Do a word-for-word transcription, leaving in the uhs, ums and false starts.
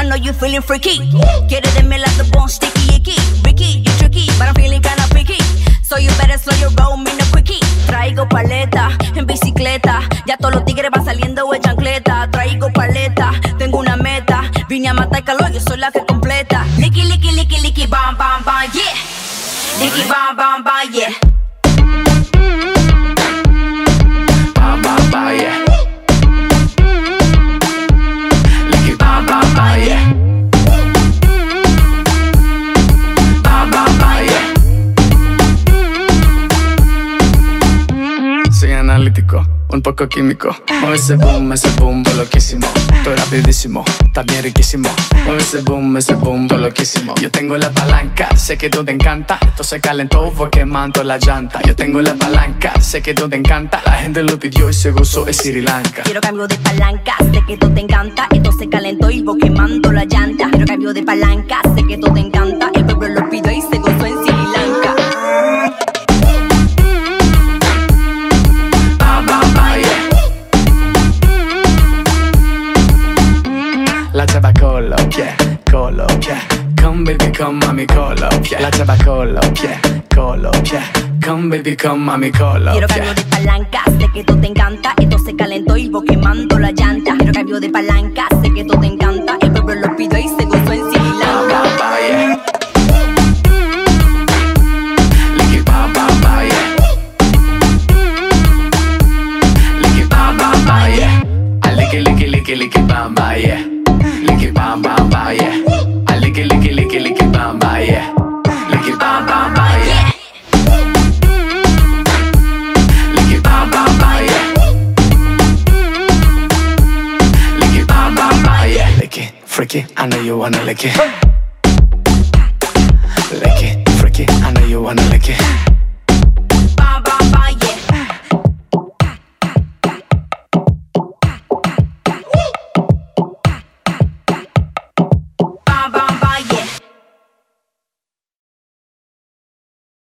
I know you feeling freaky. Quiere de mi lado bon sticky icky. Ricky, you tricky, but I'm feeling kinda picky. So you better slow your roll, me no quickie. Traigo paleta en bicicleta. Ya todos los tigres van saliendo de chancleta. Traigo paleta, tengo una meta. Vine a matar calor, yo soy la que completa. Licky, licky, licky, licky, bam, bam, bam, yeah. Licky, bam, bam, bam, yeah. Bam, bam, bam, yeah. Licky, bam, bam, bam, yeah. Bam, bam, bam, yeah. Soy analítico, un poco químico. Mueve ese boom, ese boom, loquísimo. Estoy rapidísimo, está bien riquísimo. Mueve ese boom, ese boom, loquísimo. Yo tengo la palanca, sé que tú te encanta. Esto se calentó, fue quemando la llanta. Yo tengo la palanca, sé que tú te encanta. La gente lo pidió y se gozó en Sri Lanka. Quiero cambio de palanca, sé que tú te encanta. Esto se calentó y voy quemando la llanta. Quiero cambio de palanca, sé que tú te encanta. El pueblo lo pidió y se gozó en Sri Lanka. La chava con los pies, con los pies. Come baby, come mami, con los pies. La chava con los pies, con los pies. Come baby, come mami, con los pies. Quiero cambio de palanca, sé que tú te encanta. Esto se calentó y voy quemando la llanta. Quiero cambio de palanca, sé que tú te encanta. El pueblo lo pidió y se gozó en Sri Lanka. Licky bam bam bam yeah. Licky bam bam bam yeah. I licky licky licky licky bam bam yeah. Licky bam bam bam yeah. I licky licky licky licky bam bam yeah. Licky bam bam bam yeah. Licky bam bam bam yeah. Licky bam bam bam yeah. Licky freaky, I know you wanna lick it. Lick it, freaky, I know you wanna lick it.